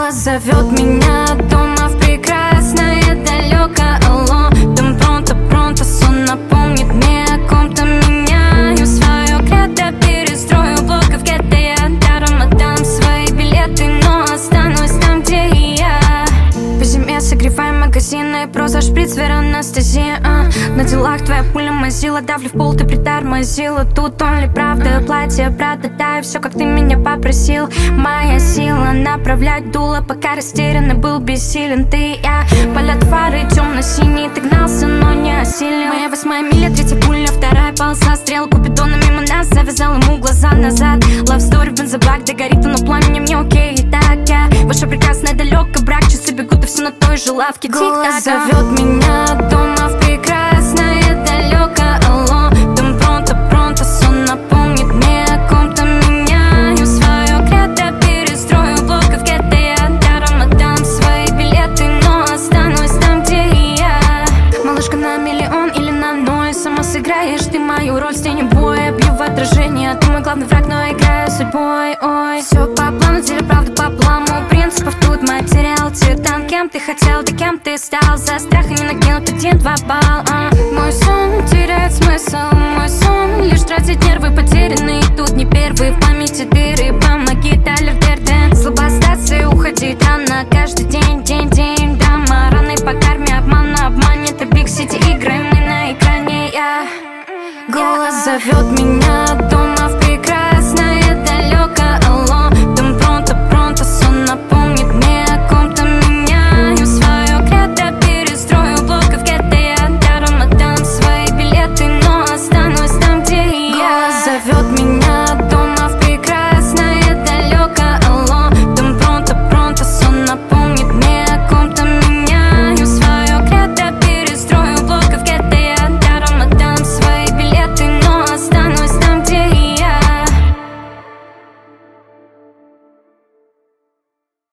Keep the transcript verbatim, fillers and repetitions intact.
Голос зовет меня дома в прекрасное далеко. Алло, там пронто-пронто, сон напомнит мне о ком-то. Меняю свое кредо, перестрою блок в гетто. Я даром отдам свои билеты, но останусь там, где и я. По зиме согреваем магазины, проза, шприц, вера, анестезия. а. На делах твоя пуля мазила, давлю в пол, ты притормозила. Тут он ли правда, платье, правда, да, и все, как ты меня попросил. Моя сила направлять дуло, пока растерянно был бессилен. Ты и я, полет фары темно-синий, ты гнался, но не осилил. Моя восьмая миля, третья пуля, вторая полоса. Стрел Купидона мимо нас, завязал ему глаза назад. Love story, бензобак, догорит он, но пламенем не окей. И так я, ваша прекрасная далеко, брак, часы бегут, и все на той же лавке. Голос зовет меня дома в прекрасное далеко. Алло, там пронто-пронто, сон напомнит мне о ком-то. Меняю свое кредо, перестрою блок в гетто. Я даром отдам свои билеты, но останусь там, где и я. Малышка на миллион или на ноль, сама сыграешь ты мою роль с тенью боя. Бью в отражение, ты мой главный враг, но играю судьбой. Ой, все по плану, делю правду по плану. Принципов тут материал, титан. Кем ты хотел, да кем ты стал? За страх и не накинут один-два балл. а. Мой сон теряет смысл, мой сон лишь тратит нервы потерянные. Тут не первый в памяти дыры, помоги, дали